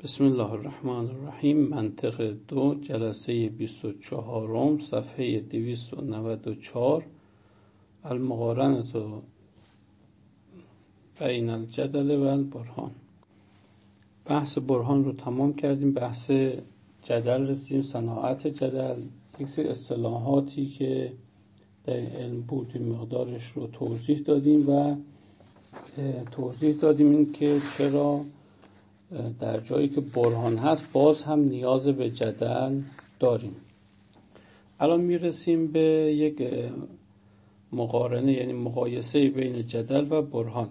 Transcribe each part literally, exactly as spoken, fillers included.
بسم الله الرحمن الرحیم. منطق دو، جلسه بیست و چهارم، صفحه دویست و نود و چهار. المقارنة بین الجدل و البرهان. بحث برهان رو تمام کردیم، بحث جدل رسیدیم، صناعت جدل، یک سری اصطلاحاتی که در علم بود مقدارش رو توضیح دادیم و توضیح دادیم این که چرا در جایی که برهان هست باز هم نیاز به جدل داریم. الان میرسیم به یک مقارنه، یعنی مقایسه بین جدل و برهان.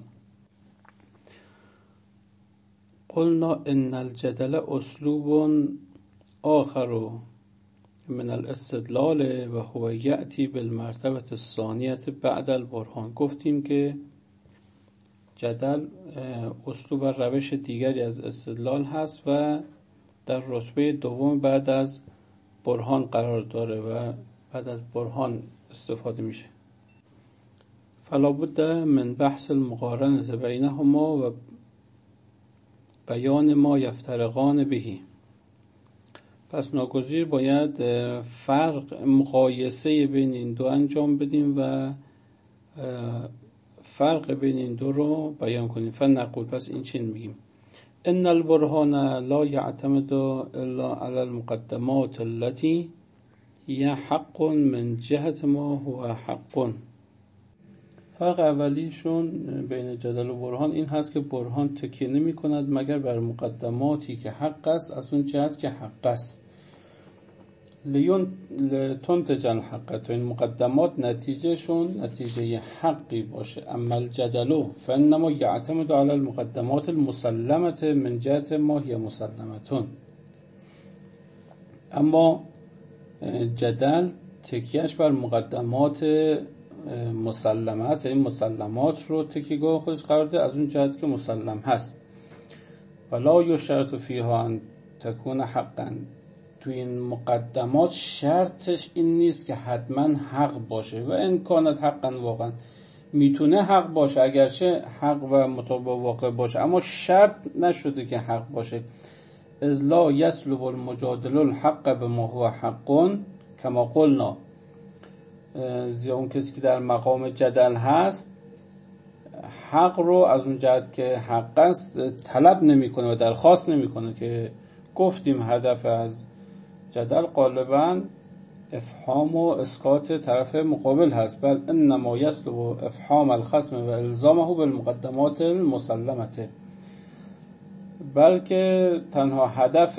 قلنا ان الجدل اسلوب آخر من الاستدلال و هو یأتی بالمرتبة الثانیة بعد البرهان. گفتیم که جدل اسلوب و روش دیگری از استدلال هست و در رتبه دوم بعد از برهان قرار داره و بعد از برهان استفاده میشه. فلا بد من بحث المقارنه بینهما و بیان ما یفترقان بهی. پس ناگزیر باید فرق مقایسه بین این دو انجام بدیم و فرق بین این دو رو بیان کنیم. فنقول، پس این چین میگیم ان البرهان لا یعتمد الا علی المقدمات التي هي حق من جهت ما هو حق. فرق اولیشون بین جدل و برهان این هست که برهان تکیه نمی کند مگر بر مقدماتی که حق است از اون جهت که حق است. لیون تنتج الحق، تو این مقدمات نتیجه شون نتیجه حقی باشه. اما الجدل فانما یعتمد علی المقدمات المسلمه من جهت ما هی مسلمتون. اما جدل تکیهش بر مقدمات مسلمه است، یعنی مسلمات رو تکیهگاه خودش قرار ده از اون جهت که مسلم هست. ولا یشترط فیها ان تکون حقا. تو این مقدمات شرطش این نیست که حتما حق باشه و ان کانت حقا، واقعا میتونه حق باشه اگرچه حق و مطابق واقع باشه، اما شرط نشده که حق باشه. اذ لا یسلب المجادل الحق بما هو حق کما قلنا. زیرا اون کسی که در مقام جدل هست حق رو از اون جهت که حق است طلب نمیکنه و درخواست نمیکنه، که گفتیم هدف از جدل غالباً افهام و اسقاط طرف مقابل هست. بل انما یسلب افهام الخصم و الزامه بالمقدمات المسلمه. بلکه تنها هدف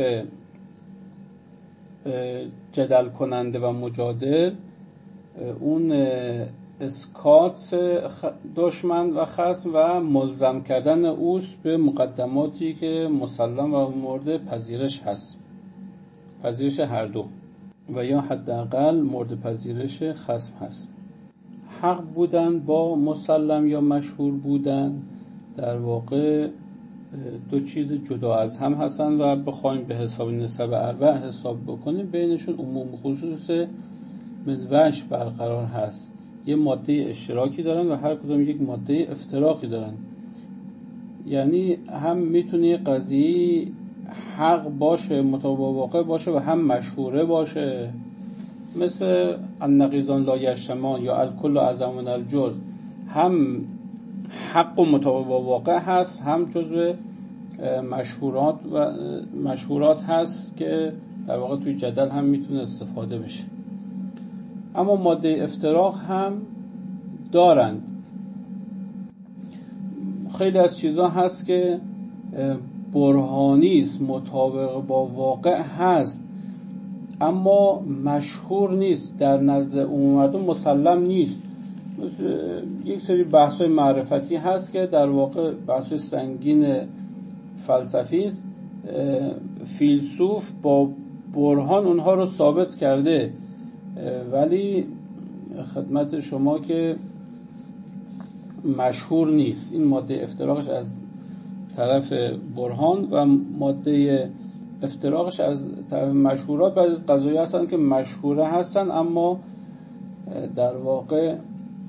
جدل کننده و مجادل اون اسقاط دشمن و خصم و ملزم کردن اوست به مقدماتی که مسلم و مورد پذیرش هست، پذیرش هر دو، و یا حداقل مورد پذیرش خصم هست. حق بودن با مسلم یا مشهور بودن در واقع دو چیز جدا از هم هستن و بخوایم به حساب نسب اربع حساب بکنیم بینشون عموم خصوص منوش برقرار هست. یه ماده اشتراکی دارن و هر کدوم یک ماده افتراقی دارن. یعنی هم میتونه قضیه حق باشه، مطابق واقع باشه و هم مشهوره باشه، مثل النقیضان لا یجتمعان یا الکل اعظم من الجزء. هم حق و مطابق واقع هست، هم جزو مشهورات و مشهورات هست که در واقع توی جدل هم میتونه استفاده بشه. اما ماده افتراق هم دارند. خیلی از چیزا هست که برهانی است، مطابق با واقع هست، اما مشهور نیست، در نزد عموم مردم مسلم نیست. مثل یک سری بحث‌های معرفتی هست که در واقع بحث‌های سنگین فلسفی است. فیلسوف با برهان اونها رو ثابت کرده، ولی خدمت شما که مشهور نیست. این ماده افتراقش از طرف برهان و ماده افتراقش از طرف مشهورات. بعضی از قضایا هستن که مشهوره هستن اما در واقع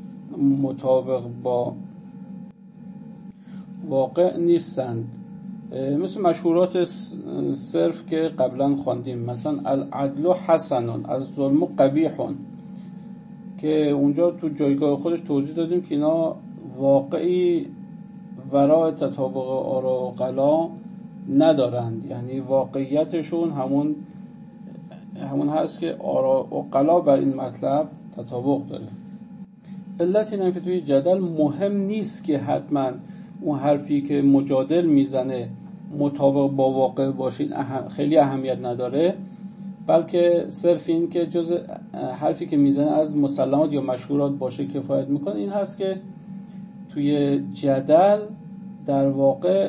مطابق با واقع نیستند. مثل مشهورات صرف که قبلا خواندیم، مثلا العدل حسن الظلم قبیح، که اونجا تو جایگاه خودش توضیح دادیم که اینا واقعی ورای تطابق آرا و قلا ندارند، یعنی واقعیتشون همون همون هست که آرا و قلا بر این مطلب تطابق داره. علت اینه که توی جدل مهم نیست که حتما اون حرفی که مجادل میزنه مطابق با واقع باشه، اهم خیلی اهمیت نداره، بلکه صرف این که جز حرفی که میزنه از مسلمات یا مشهورات باشه کفایت میکنه. این هست که توی جدل در واقع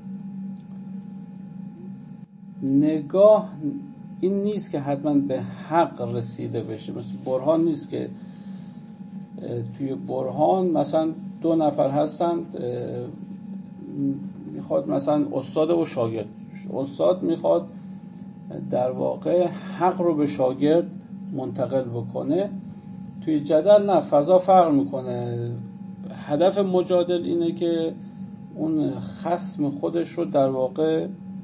نگاه این نیست که حتما به حق رسیده بشه. مثل برهان نیست که توی برهان مثلا دو نفر هستند، میخواد مثلا استاد و شاگرد، استاد میخواد در واقع حق رو به شاگرد منتقل بکنه. توی جدل نه، فضا فرق میکنه. هدف مجادل اینه که اون خصم خودش رو در واقع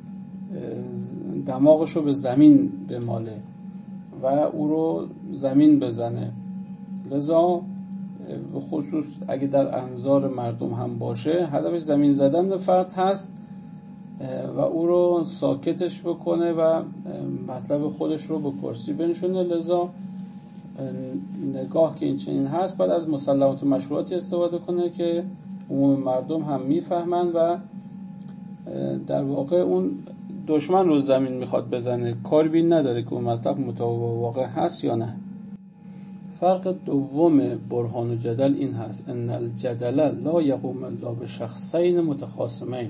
دماغش رو به زمین بماله و او رو زمین بزنه. لذا به خصوص اگه در انظار مردم هم باشه، هدفش زمین زدن فرد هست و او رو ساکتش بکنه و مطلب خودش رو به کرسی بنشونه. لذا نگاه که این چنین هست، باید از مسلمات و مشروعاتی استفاده کنه که عموم مردم هم میفهمن و در واقع اون دشمن رو زمین میخواد بزنه، کاری بین نداره که اون مطلب مطابق با واقع هست یا نه. فرق دوم برهان و جدل این هست: ان الجدل لا یقوم الا بشخصین متخاصمین.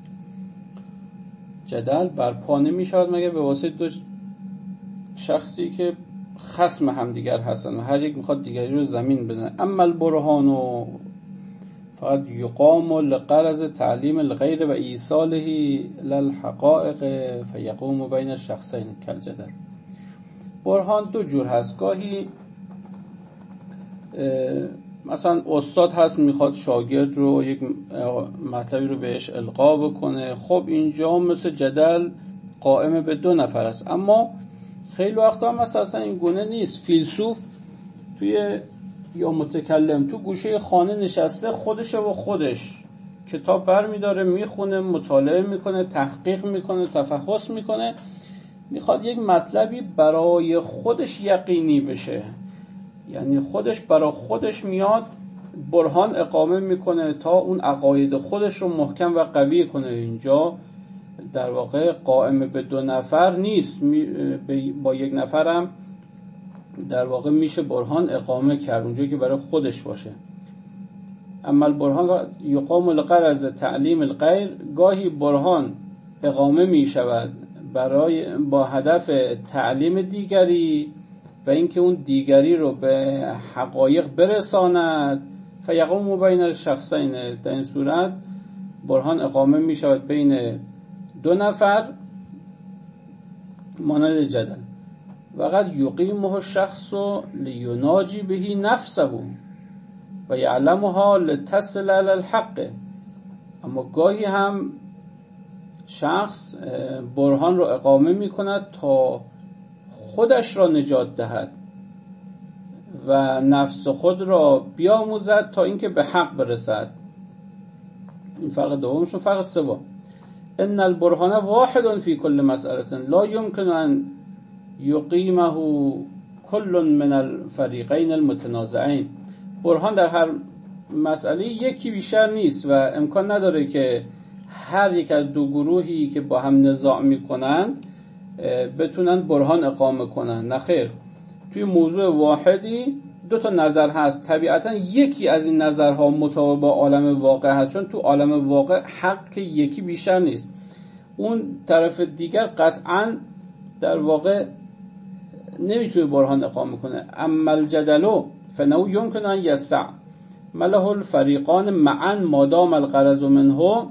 جدل برپا نمی شود مگر به واسطه دو شخصی که خصم همدیگر هستند و هر یک میخواد دیگری رو زمین بزنه. اما البرهان فقط یقام لغرض تعلیم الغیر و ایصاله للحقائق فیقوم بین الشخصین کالجدل. برهان دو جور هست. گاهی مثلا استاد هست میخواد شاگرد رو یک مطلبی رو بهش القا بکنه، خب اینجا مثل جدل قائم به دو نفر است. اما خیلی وقتا مثلا این گونه نیست. فیلسوف توی یا متکلم تو گوشه خانه نشسته، خودشه و خودش کتاب بر میداره، میخونه، مطالعه میکنه، تحقیق میکنه، تفحص میکنه، میخواد یک مطلبی برای خودش یقینی بشه، یعنی خودش برای خودش میاد برهان اقامه میکنه تا اون عقاید خودش رو محکم و قوی کنه. اینجا در واقع قائم به دو نفر نیست، با یک نفرم در واقع میشه برهان اقامه کرد اونجا که برای خودش باشه. اما برهان یقام لغرض تعلیم الغیر، گاهی برهان اقامه میشود برای با هدف تعلیم دیگری و اینکه اون دیگری رو به حقایق برساند. فیقوم بین الشخصین، در این صورت برهان اقامه می شود بین دو نفر مانند جدل. وقد یقیمه الشخص لیناجی به نفسه و یعلمها لتصل الی الحق. اما گاهی هم شخص برهان رو اقامه می کند تا خودش را نجات دهد و نفس خود را بیاموزد تا اینکه به حق برسد. این فرق دومشون. فرق سوم: ان البرهان واحد فی کل مسئله لا یمکن ان یقیمه کل من الفریقین المتنازعین. برهان در هر مسئله یکی بیشتر نیست و امکان نداره که هر یک از دو گروهی که با هم نزاع میکنند بتونن برهان اقامه کنن. نه خیر، توی موضوع واحدی دو تا نظر هست، طبیعتا یکی از این نظرها مطابق با عالم واقع هست، چون تو عالم واقع حق که یکی بیشتر نیست. اون طرف دیگر قطعا در واقع نمیتونه برهان اقامه کنه. اما الجدل فنو یمکن ان یسع مله الفریقان معا مادام الغرض منه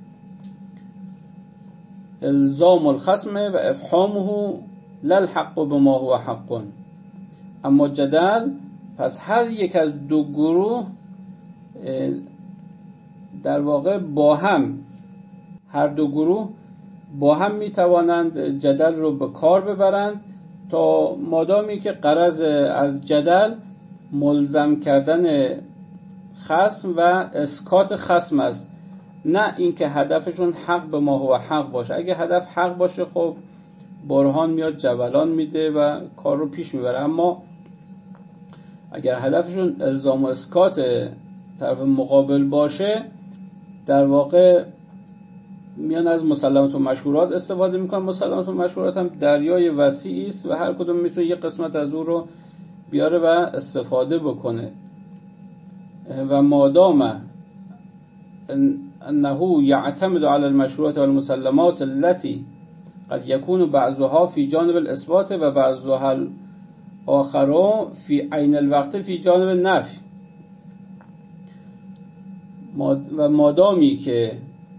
الزام الخصم و افهامه للحق بما هو حق. اما جدل، پس هر یک از دو گروه در واقع با هم هر دو گروه با هم میتوانند جدل رو به کار ببرند تا مادامی که غرض از جدل ملزم کردن خصم و اسکات خصم است، نه اینکه هدفشون حق به ما هو حق باشه. اگه هدف حق باشه خب برهان میاد جولان میده و کار رو پیش میبره، اما اگر هدفشون الزام و اسکات طرف مقابل باشه در واقع میان از مسلمات و مشهورات استفاده میکنن. مسلمات و مشهورات هم دریای وسیعی است و هر کدوم میتونه یک قسمت از اون رو بیاره و استفاده بکنه و مادام انه یعتمد علی المشهورات والمسلمات التي قد يكون بعضها في جانب الاثبات و بعضها الاخر في عین الوقت في جانب النفی، و مادامی که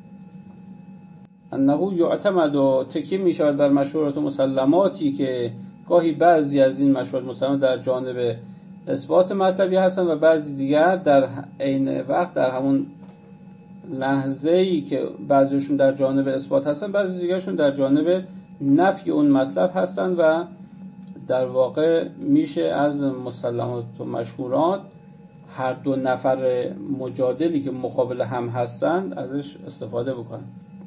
انه یعتمد و تکیه می شود بر مشهورات و مسلماتی که گاهی بعضی از این مشهورات مسلمات در جانب اثبات مطلبی هستن و بعضی دیگر در عین وقت در همون لحظه‌ای که بعضیشون در جانب اثبات هستن بعضی دیگرشون در جانب نفی اون مطلب هستن و در واقع میشه از مسلمات و مشهورات هر دو نفر مجادلی که مقابل هم هستند ازش استفاده بکنن.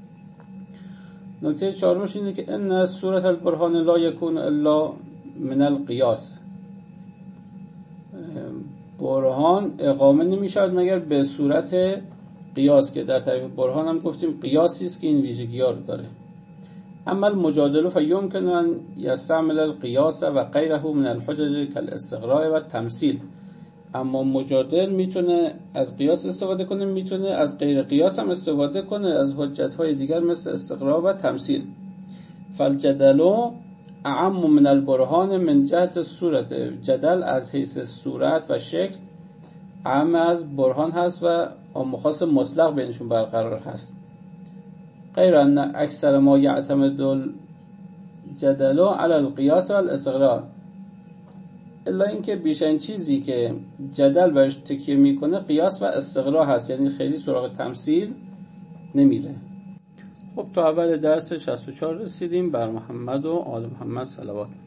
نکته چهارمش اینه که ان صورت البرهان لا یکون الا من القیاس، برهان اقامه نمی شود مگر به صورت قیاس که در تعریف برهان هم گفتیم قیاسی است که این ویژگی ها رو داره. اما المجادله فیمکن ان یستعمل القیاس و غیره من الحجج کالاستقراء و التمثیل، اما مجادل میتونه از قیاس استفاده کنه، میتونه از غیر قیاس هم استفاده کنه، از حجت های دیگر مثل استقراء و تمثیل. فالجدل اعم من البرهان من جهت صورت، جدل از حیث صورت و شکل اعم از برهان هست و عام و خاص مطلق بینشون برقرار هست. غیر ان اکثر ما یعتمد الجدل علی القیاس و الاستقراء، الا اینکه بیشترین چیزی که جدل بهش تکیه میکنه قیاس و استقراء هست، یعنی خیلی سراغ تمثیل نمیره. خب تا اول درس شصت و چهار رسیدیم. بر محمد و آل محمد صلوات.